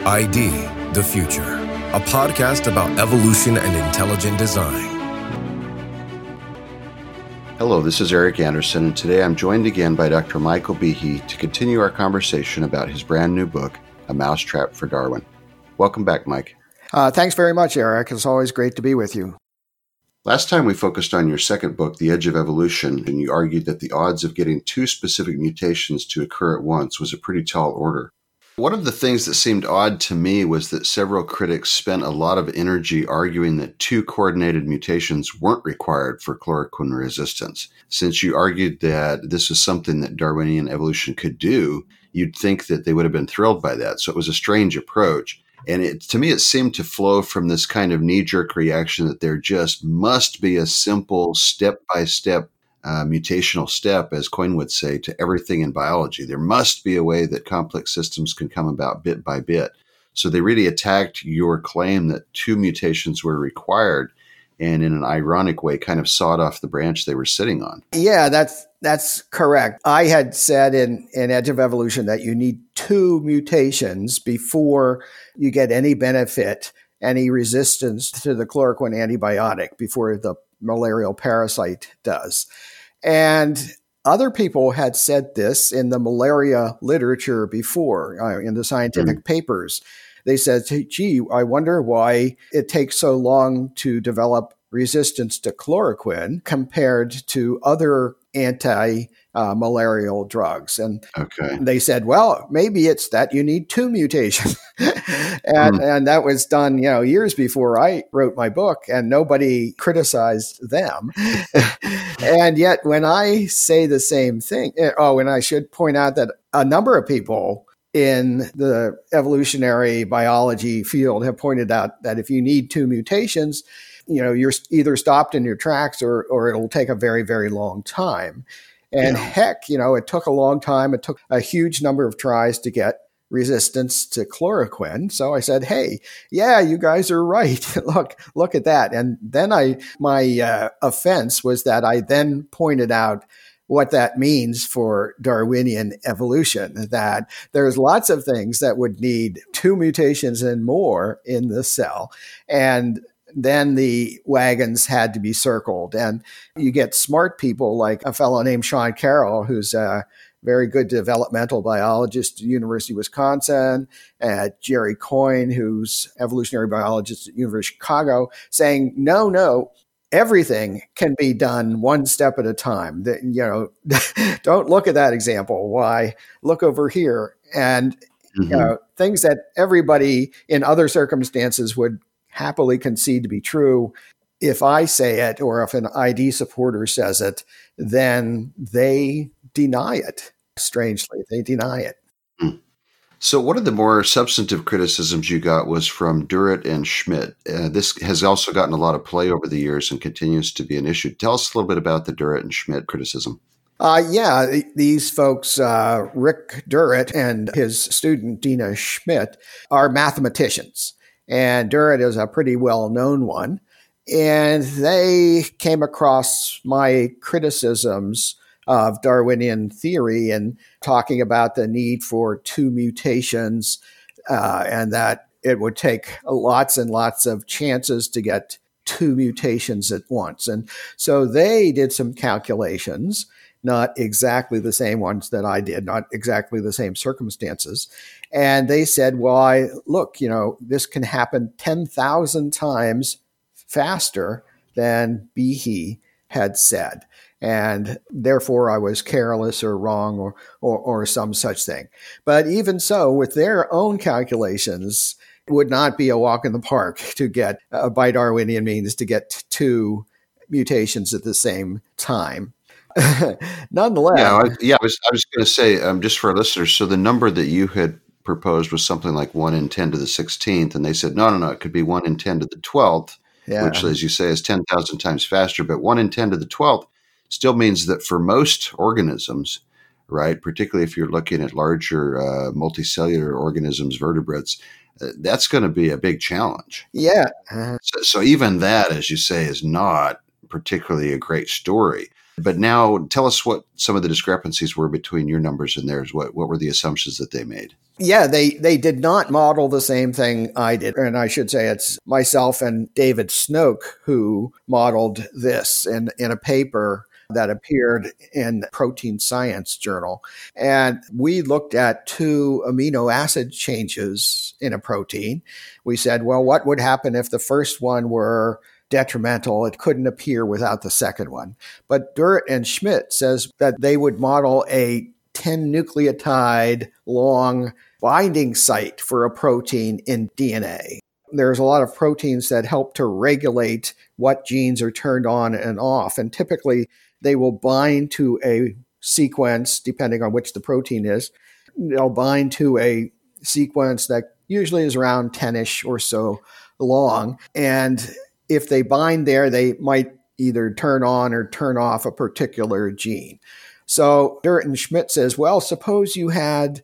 ID, the Future, a podcast about evolution and intelligent design. Hello, this is Eric Anderson, and today I'm joined again by Dr. Michael Behe to continue our conversation about his brand new book, A Mousetrap for Darwin. Welcome back, Mike. Thanks very much, Eric. It's always great to be with you. Last time we focused on your second book, The Edge of Evolution, and you argued that the odds of getting two specific mutations to occur at once was a pretty tall order. One of the things that seemed odd to me was that several critics spent a lot of energy arguing that two coordinated mutations weren't required for chloroquine resistance. Since you argued that this was something that Darwinian evolution could do, you'd think that they would have been thrilled by that. So it was a strange approach. And to me, it seemed to flow from this kind of knee-jerk reaction that there just must be a simple step-by-step mutational step, as Coyne would say, to everything in biology. There must be a way that complex systems can come about bit by bit. So they really attacked your claim that two mutations were required and in an ironic way kind of sawed off the branch they were sitting on. Yeah, that's correct. I had said in Edge of Evolution that you need two mutations before you get any benefit, any resistance to the chloroquine antibiotic before the malarial parasite does. And other people had said this in the malaria literature before, in the scientific papers. They said, gee, I wonder why it takes so long to develop resistance to chloroquine compared to other anti-malarial drugs. And they said, well, maybe it's that you need two mutations. and that was done, years before I wrote my book, and nobody criticized them. And yet when I say the same thing, and I should point out that a number of people in the evolutionary biology field have pointed out that if you need two mutations, you're either stopped in your tracks or it'll take a very, very long time. And heck, it took a long time. It took a huge number of tries to get resistance to chloroquine. So I said, hey, yeah, you guys are right. Look at that. And then my offense was that I then pointed out what that means for Darwinian evolution, that there's lots of things that would need two mutations and more in the cell. And then the wagons had to be circled. And you get smart people like a fellow named Sean Carroll, who's a very good developmental biologist at the University of Wisconsin, Jerry Coyne, who's evolutionary biologist at the University of Chicago, saying, no, everything can be done one step at a time. Don't look at that example. Why? Look over here. And things that everybody in other circumstances would happily concede to be true. If I say it, or if an ID supporter says it, then they deny it. Strangely, they deny it. So one of the more substantive criticisms you got was from Durrett and Schmidt. This has also gotten a lot of play over the years and continues to be an issue. Tell us a little bit about the Durrett and Schmidt criticism. These folks, Rick Durrett and his student, Dina Schmidt, are mathematicians. And Durrett is a pretty well-known one. And they came across my criticisms of Darwinian theory and talking about the need for two mutations and that it would take lots and lots of chances to get two mutations at once. And so they did some calculations, not exactly the same ones that I did, not exactly the same circumstances. And they said, well, look, this can happen 10,000 times faster than Behe had said. And therefore I was careless or wrong or some such thing. But even so, with their own calculations, it would not be a walk in the park to get, by Darwinian means, to get two mutations at the same time. Nonetheless. I was going to say, just for our listeners, so the number that you had proposed was something like 1 in 10 to the 16th. And they said, no, it could be 1 in 10 to the 12th, which, as you say, is 10,000 times faster. But 1 in 10 to the 12th still means that for most organisms, right, particularly if you're looking at larger multicellular organisms, vertebrates, that's going to be a big challenge. Yeah. So even that, as you say, is not particularly a great story. But now tell us what some of the discrepancies were between your numbers and theirs. What were the assumptions that they made? Yeah, they did not model the same thing I did. And I should say it's myself and David Snoke who modeled this in a paper that appeared in Protein Science Journal. And we looked at 2 amino acid changes in a protein. We said, well, what would happen if the first one were detrimental? It couldn't appear without the second one. But Duret and Schmidt says that they would model a 10 nucleotide long binding site for a protein in DNA. There's a lot of proteins that help to regulate what genes are turned on and off. And typically they will bind to a sequence, depending on which the protein is. They'll bind to a sequence that usually is around 10-ish or so long. And if they bind there, they might either turn on or turn off a particular gene. So Duret and Schmidt says, well, suppose you had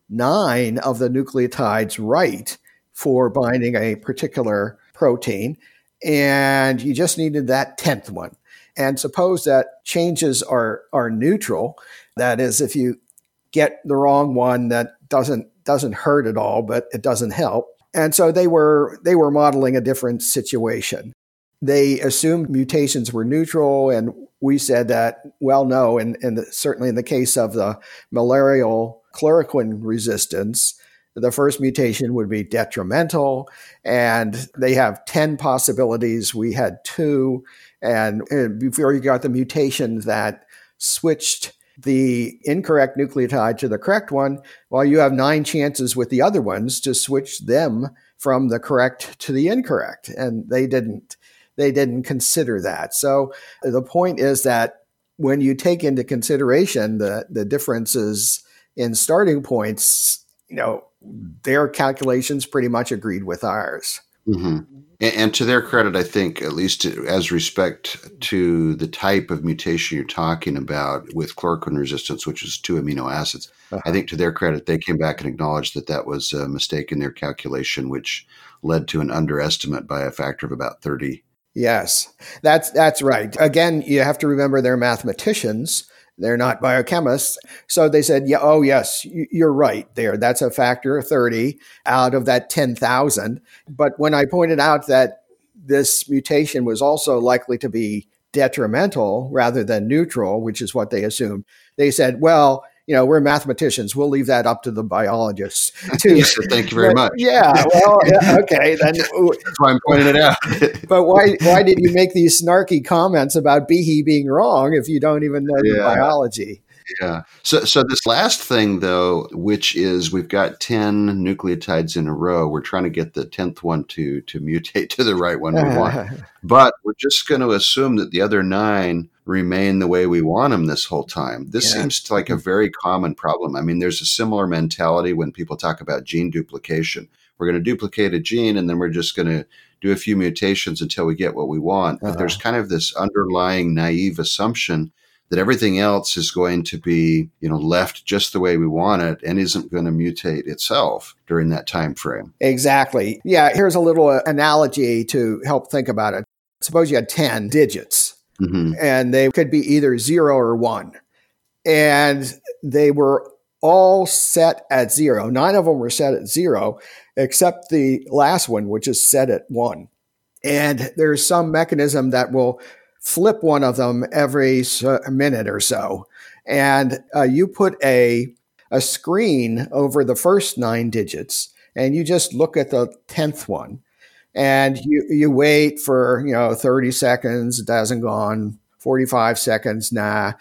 9 of the nucleotides right for binding a particular protein, and you just needed that 10th one. And suppose that changes are neutral. That is, if you get the wrong one, that doesn't hurt at all, but it doesn't help. And so they were modeling a different situation. They assumed mutations were neutral, and we said that, well, no, and certainly in the case of the malarial chloroquine resistance, the first mutation would be detrimental, and they have 10 possibilities. We had 2, and before you got the mutation that switched the incorrect nucleotide to the correct one, well, you have 9 chances with the other ones to switch them from the correct to the incorrect, and they didn't consider that. So the point is that when you take into consideration the differences in starting points, their calculations pretty much agreed with ours. Mm-hmm. And to their credit, I think, at least as respect to the type of mutation you're talking about with chloroquine resistance, which is 2 amino acids, I think to their credit, they came back and acknowledged that that was a mistake in their calculation, which led to an underestimate by a factor of about 30. Yes, that's right. Again, you have to remember they're mathematicians. They're not biochemists. So they said, yeah, oh, yes, you're right there. That's a factor of 30 out of that 10,000. But when I pointed out that this mutation was also likely to be detrimental rather than neutral, which is what they assumed, they said, well, we're mathematicians. We'll leave that up to the biologists too. Yes, thank you very much. Yeah, well, okay. Then that's why I'm pointing it out. But why did you make these snarky comments about Behe being wrong if you don't even know the biology? Yeah. So this last thing, though, which is we've got 10 nucleotides in a row. We're trying to get the 10th one to mutate to the right one we want. But we're just going to assume that the other 9 remain the way we want them this whole time. This seems like a very common problem. I mean, there's a similar mentality when people talk about gene duplication. We're going to duplicate a gene, and then we're just going to do a few mutations until we get what we want. But there's kind of this underlying naive assumption that everything else is going to be, left just the way we want it and isn't going to mutate itself during that time frame. Exactly. Yeah, here's a little analogy to help think about it. Suppose you had 10 digits, and they could be either 0 or 1. And they were all set at 0. 9 of them were set at 0, except the last one, which is set at 1. And there's some mechanism that will flip one of them every minute or so. And you put a screen over the first 9 digits, and you just look at the 10th one. And you wait for 30 seconds, it hasn't gone, 45 seconds,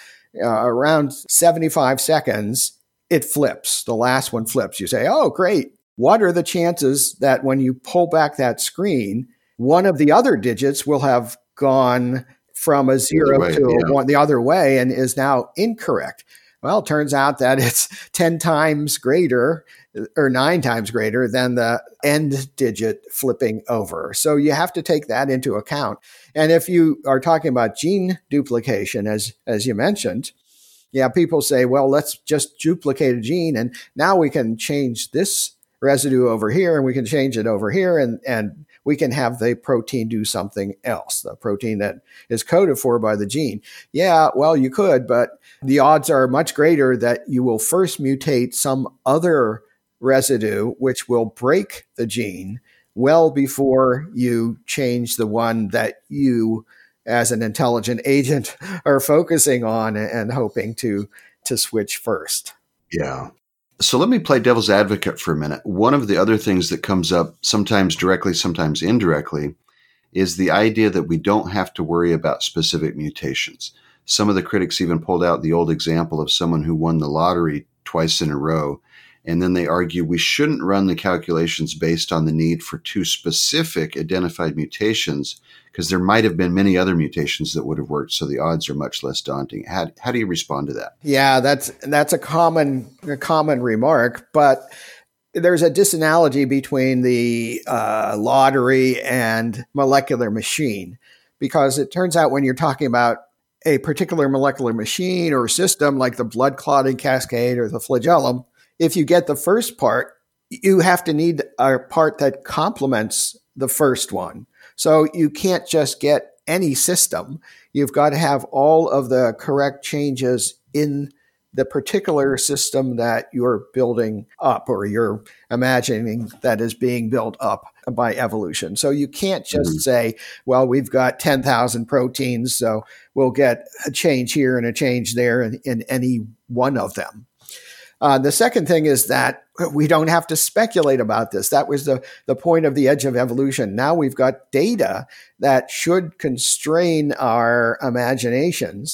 around 75 seconds, it flips. The last one flips. You say, oh, great. What are the chances that when you pull back that screen, one of the other digits will have gone from a 0 to a 1 the other way and is now incorrect? Well, it turns out that it's 10 times greater or 9 times greater than the end digit flipping over. So you have to take that into account. And if you are talking about gene duplication, as you mentioned, people say, well, let's just duplicate a gene and now we can change this residue over here and we can change it over here and we can have the protein do something else, the protein that is coded for by the gene. Yeah, well, you could, but the odds are much greater that you will first mutate some other residue, which will break the gene well before you change the one that you, as an intelligent agent, are focusing on and hoping to switch first. Yeah. So let me play devil's advocate for a minute. One of the other things that comes up, sometimes directly, sometimes indirectly, is the idea that we don't have to worry about specific mutations. Some of the critics even pulled out the old example of someone who won the lottery twice in a row. And then they argue we shouldn't run the calculations based on the need for 2 specific identified mutations, because there might have been many other mutations that would have worked. So the odds are much less daunting. How do you respond to that? Yeah, that's a common remark, but there's a disanalogy between the lottery and molecular machine, because it turns out when you're talking about a particular molecular machine or system like the blood clotting cascade or the flagellum, if you get the first part, you have to need a part that complements the first one. So you can't just get any system. You've got to have all of the correct changes in the particular system that you're building up or you're imagining that is being built up by evolution. So you can't just say, well, we've got 10,000 proteins, so we'll get a change here and a change there in any one of them. The second thing is that we don't have to speculate about this. That was the point of the edge of evolution. Now we've got data that should constrain our imaginations.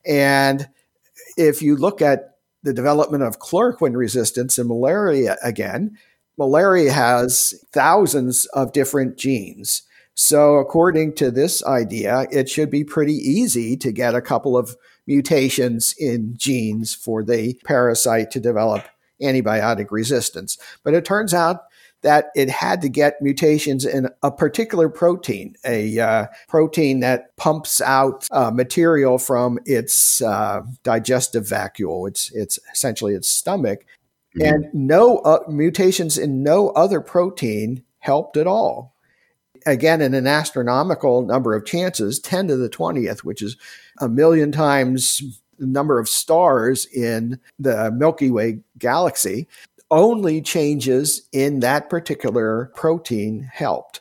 And if you look at the development of chloroquine resistance in malaria again, malaria has thousands of different genes. So according to this idea, it should be pretty easy to get a couple of mutations in genes for the parasite to develop antibiotic resistance. But it turns out that it had to get mutations in a particular protein, a protein that pumps out material from its digestive vacuole. It's essentially its stomach. And no mutations in no other protein helped at all. Again, in an astronomical number of chances, 10 to the 20th, which is a million times the number of stars in the Milky Way galaxy, only changes in that particular protein helped.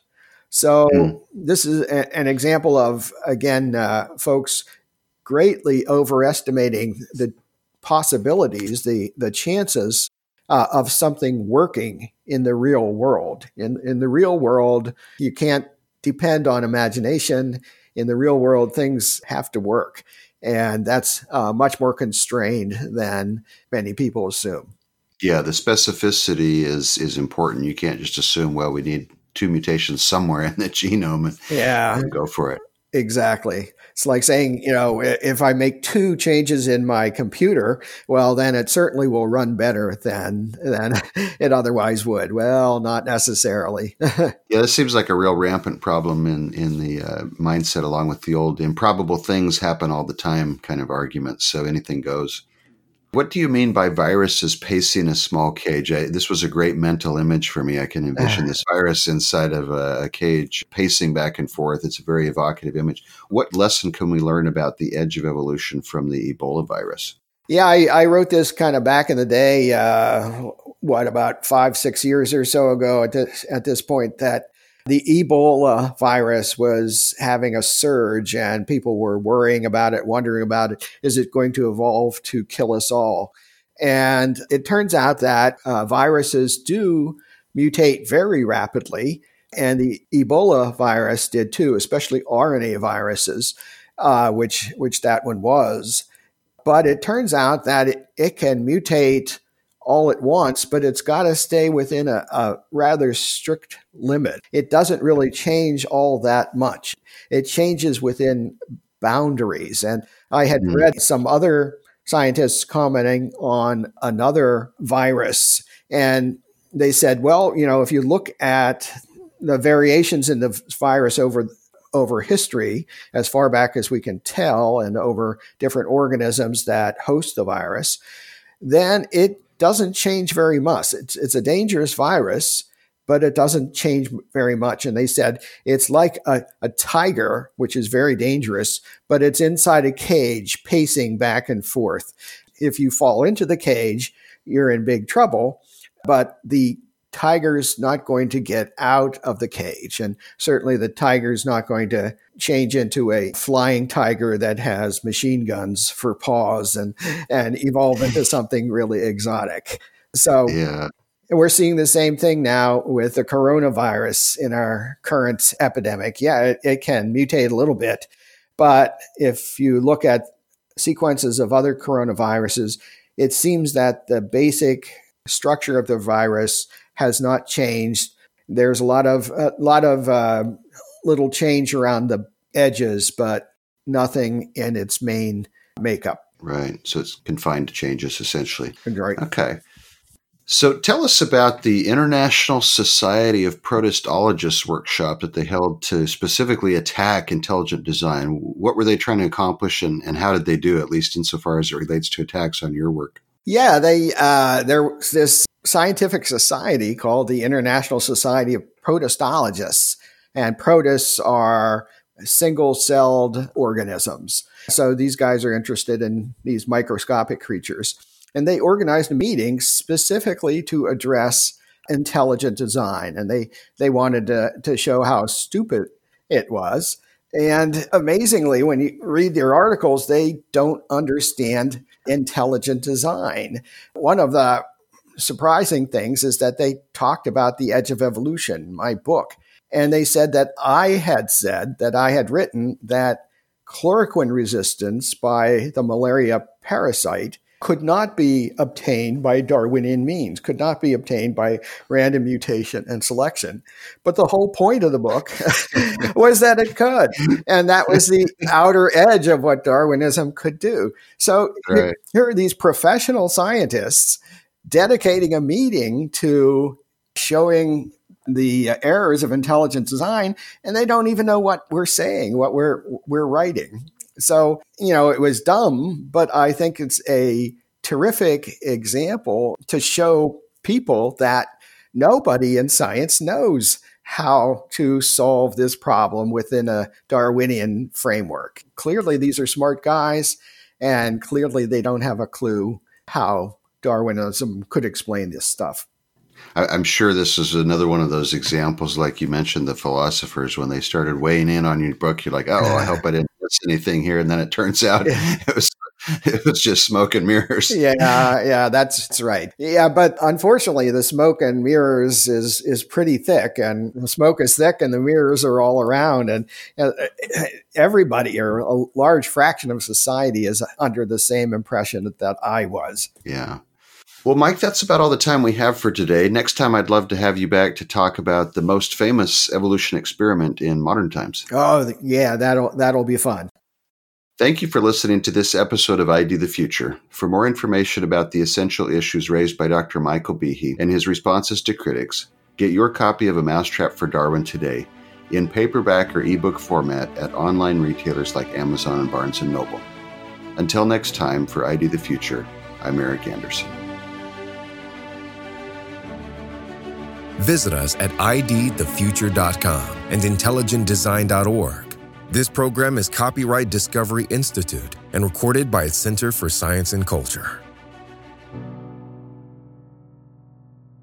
So this is an example of, again, folks greatly overestimating the possibilities, the chances of something working in the real world. In the real world, you can't depend on imagination. In the real world, things have to work. And that's much more constrained than many people assume. Yeah, the specificity is important. You can't just assume, well, we need 2 mutations somewhere in the genome and go for it. Exactly. It's like saying, if I make 2 changes in my computer, well, then it certainly will run better than it otherwise would. Well, not necessarily. Yeah, this seems like a real rampant problem in the mindset, along with the old improbable things happen all the time kind of arguments. So anything goes. What do you mean by viruses pacing a small cage? This was a great mental image for me. I can envision this virus inside of a cage pacing back and forth. It's a very evocative image. What lesson can we learn about the edge of evolution from the Ebola virus? Yeah, I wrote this kind of back in the day, about 5-6 years or so ago at this point, that the Ebola virus was having a surge and people were worrying about it, wondering about it. Is it going to evolve to kill us all? And it turns out that viruses do mutate very rapidly. And the Ebola virus did too, especially RNA viruses, which that one was. But it turns out that it can mutate all at once, but it's got to stay within a rather strict limit. It doesn't really change all that much. It changes within boundaries. And I had read some other scientists commenting on another virus, and they said, well, if you look at the variations in the virus over history, as far back as we can tell, and over different organisms that host the virus, then it doesn't change very much. It's a dangerous virus, but it doesn't change very much. And they said it's like a tiger, which is very dangerous, but it's inside a cage pacing back and forth. If you fall into the cage, you're in big trouble, but the tiger's not going to get out of the cage. And certainly the tiger's not going to change into a flying tiger that has machine guns for paws and evolve into something really exotic. So we're seeing the same thing now with the coronavirus in our current epidemic. Yeah, it can mutate a little bit. But if you look at sequences of other coronaviruses, it seems that the basic structure of the virus has not changed. There's a lot of little change around the edges, but nothing in its main makeup. Right. So it's confined to changes, essentially. Right. Okay. So tell us about the International Society of Protostologists workshop that they held to specifically attack intelligent design. What were they trying to accomplish, and how did they do, at least insofar as it relates to attacks on your work? Yeah, there was this scientific society called the International Society of Protostologists, and protists are single-celled organisms. So these guys are interested in these microscopic creatures. And they organized a meeting specifically to address intelligent design. And they wanted to show how stupid it was. And amazingly, when you read their articles, they don't understand intelligent design. One of the surprising things is that they talked about The Edge of Evolution, my book. And they said that I had written that chloroquine resistance by the malaria parasite could not be obtained by Darwinian means, could not be obtained by random mutation and selection. But the whole point of the book was that it could. And that was the outer edge of what Darwinism could do. So here are these professional scientists dedicating a meeting to showing the errors of intelligent design, and they don't even know what we're saying, what we're writing. So, it was dumb, but I think it's a terrific example to show people that nobody in science knows how to solve this problem within a Darwinian framework. Clearly, these are smart guys, and clearly they don't have a clue how Darwinism could explain this stuff. I'm sure this is another one of those examples, like you mentioned, the philosophers, when they started weighing in on your book, you're like, oh, I hope I didn't miss anything here. And then it turns out it was just smoke and mirrors. Yeah, that's right. Yeah, but unfortunately, the smoke and mirrors is pretty thick, and the smoke is thick and the mirrors are all around. And everybody, or a large fraction of society, is under the same impression that I was. Yeah. Well, Mike, that's about all the time we have for today. Next time, I'd love to have you back to talk about the most famous evolution experiment in modern times. Oh, yeah, that'll be fun. Thank you for listening to this episode of ID the Future. For more information about the essential issues raised by Dr. Michael Behe and his responses to critics, get your copy of A Mousetrap for Darwin today in paperback or ebook format at online retailers like Amazon and Barnes & Noble. Until next time, for ID the Future, I'm Eric Anderson. Visit us at idthefuture.com and intelligentdesign.org. This program is copyright Discovery Institute and recorded by its Center for Science and Culture.